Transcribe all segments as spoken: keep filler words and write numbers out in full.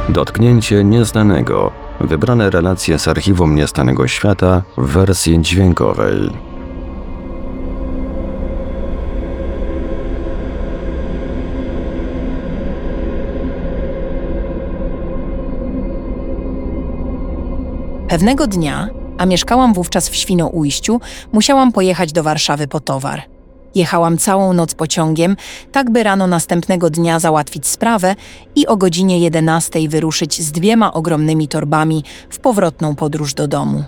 Dotknięcie nieznanego. Wybrane relacje z archiwum Niestanego Świata w wersji dźwiękowej. Pewnego dnia, a mieszkałam wówczas w Świnoujściu, musiałam pojechać do Warszawy po towar. Jechałam całą noc pociągiem, tak by rano następnego dnia załatwić sprawę i o godzinie jedenastej wyruszyć z dwiema ogromnymi torbami w powrotną podróż do domu.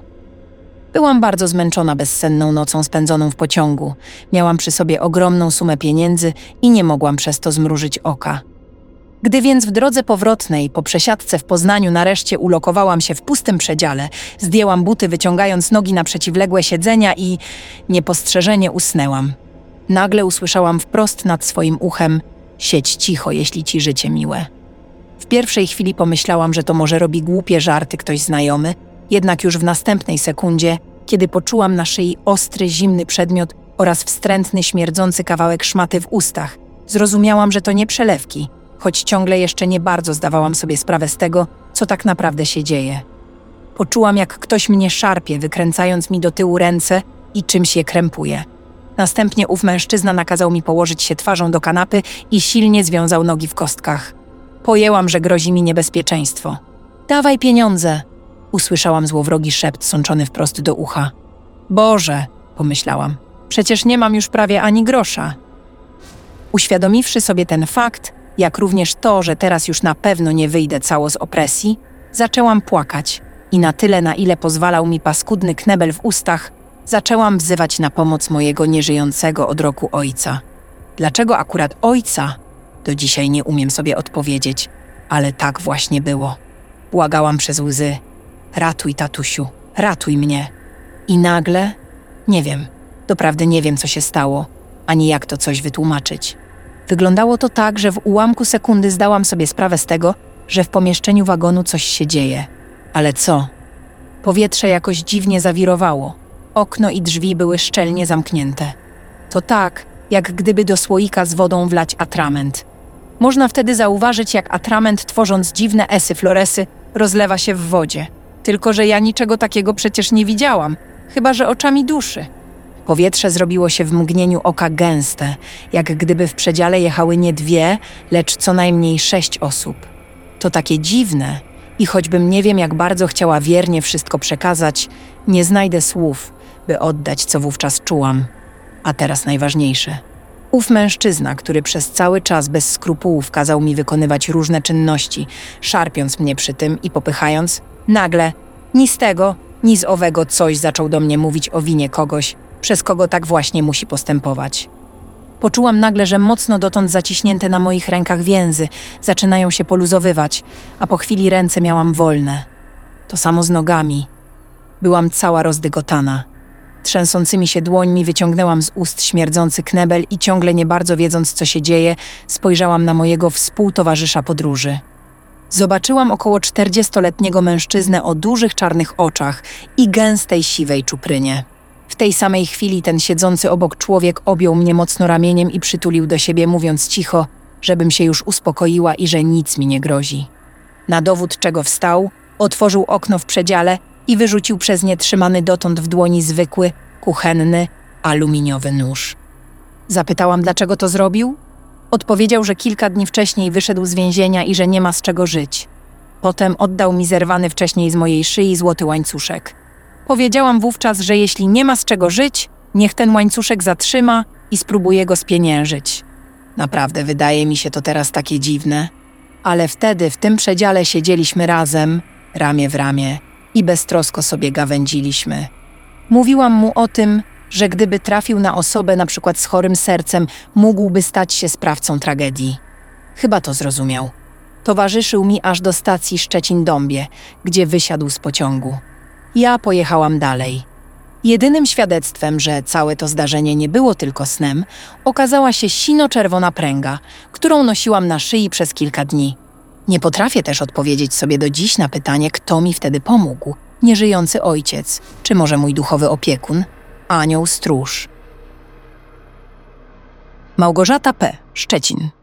Byłam bardzo zmęczona bezsenną nocą spędzoną w pociągu. Miałam przy sobie ogromną sumę pieniędzy i nie mogłam przez to zmrużyć oka. Gdy więc w drodze powrotnej po przesiadce w Poznaniu nareszcie ulokowałam się w pustym przedziale, zdjęłam buty, wyciągając nogi na przeciwległe siedzenia i niepostrzeżenie usnęłam. Nagle usłyszałam wprost nad swoim uchem: siedź cicho, jeśli ci życie miłe. W pierwszej chwili pomyślałam, że to może robi głupie żarty ktoś znajomy, jednak już w następnej sekundzie, kiedy poczułam na szyi ostry, zimny przedmiot oraz wstrętny, śmierdzący kawałek szmaty w ustach, zrozumiałam, że to nie przelewki, choć ciągle jeszcze nie bardzo zdawałam sobie sprawę z tego, co tak naprawdę się dzieje. Poczułam, jak ktoś mnie szarpie, wykręcając mi do tyłu ręce i czymś je krępuje. Następnie ów mężczyzna nakazał mi położyć się twarzą do kanapy i silnie związał nogi w kostkach. Pojęłam, że grozi mi niebezpieczeństwo. Dawaj pieniądze! Usłyszałam złowrogi szept sączony wprost do ucha. Boże, pomyślałam, przecież nie mam już prawie ani grosza. Uświadomiwszy sobie ten fakt, jak również to, że teraz już na pewno nie wyjdę cało z opresji, zaczęłam płakać i na tyle, na ile pozwalał mi paskudny knebel w ustach, zaczęłam wzywać na pomoc mojego nieżyjącego od roku ojca. Dlaczego akurat ojca? Do dzisiaj nie umiem sobie odpowiedzieć, ale tak właśnie było. Błagałam przez łzy: ratuj, tatusiu, ratuj mnie. I nagle, nie wiem, doprawdy nie wiem, co się stało, ani jak to coś wytłumaczyć. Wyglądało to tak, że w ułamku sekundy zdałam sobie sprawę z tego, że w pomieszczeniu wagonu coś się dzieje. Ale co? Powietrze jakoś dziwnie zawirowało. Okno i drzwi były szczelnie zamknięte. To tak, jak gdyby do słoika z wodą wlać atrament. Można wtedy zauważyć, jak atrament, tworząc dziwne esy floresy, rozlewa się w wodzie. Tylko że ja niczego takiego przecież nie widziałam, chyba że oczami duszy. Powietrze zrobiło się w mgnieniu oka gęste, jak gdyby w przedziale jechały nie dwie, lecz co najmniej sześć osób. To takie dziwne i choćbym nie wiem, jak bardzo chciała wiernie wszystko przekazać, nie znajdę słów, by oddać, co wówczas czułam. A teraz najważniejsze. Ów mężczyzna, który przez cały czas bez skrupułów kazał mi wykonywać różne czynności, szarpiąc mnie przy tym i popychając, nagle, ni z tego, ni z owego coś zaczął do mnie mówić o winie kogoś, przez kogo tak właśnie musi postępować. Poczułam nagle, że mocno dotąd zaciśnięte na moich rękach więzy zaczynają się poluzowywać, a po chwili ręce miałam wolne. To samo z nogami. Byłam cała rozdygotana. Trzęsącymi się dłońmi wyciągnęłam z ust śmierdzący knebel i ciągle nie bardzo wiedząc, co się dzieje, spojrzałam na mojego współtowarzysza podróży. Zobaczyłam około czterdziestoletniego mężczyznę o dużych czarnych oczach i gęstej siwej czuprynie. W tej samej chwili ten siedzący obok człowiek objął mnie mocno ramieniem i przytulił do siebie, mówiąc cicho, żebym się już uspokoiła i że nic mi nie grozi. Na dowód czego wstał, otworzył okno w przedziale i wyrzucił przez nie trzymany dotąd w dłoni zwykły, kuchenny, aluminiowy nóż. Zapytałam, dlaczego to zrobił? Odpowiedział, że kilka dni wcześniej wyszedł z więzienia i że nie ma z czego żyć. Potem oddał mi zerwany wcześniej z mojej szyi złoty łańcuszek. Powiedziałam wówczas, że jeśli nie ma z czego żyć, niech ten łańcuszek zatrzyma i spróbuje go spieniężyć. Naprawdę wydaje mi się to teraz takie dziwne, ale wtedy w tym przedziale siedzieliśmy razem, ramię w ramię i beztrosko sobie gawędziliśmy. Mówiłam mu o tym, że gdyby trafił na osobę na przykład z chorym sercem, mógłby stać się sprawcą tragedii. Chyba to zrozumiał. Towarzyszył mi aż do stacji Szczecin-Dąbie, gdzie wysiadł z pociągu. Ja pojechałam dalej. Jedynym świadectwem, że całe to zdarzenie nie było tylko snem, okazała się sino-czerwona pręga, którą nosiłam na szyi przez kilka dni. Nie potrafię też odpowiedzieć sobie do dziś na pytanie, kto mi wtedy pomógł. Nieżyjący ojciec, czy może mój duchowy opiekun? Anioł stróż. Małgorzata P., Szczecin.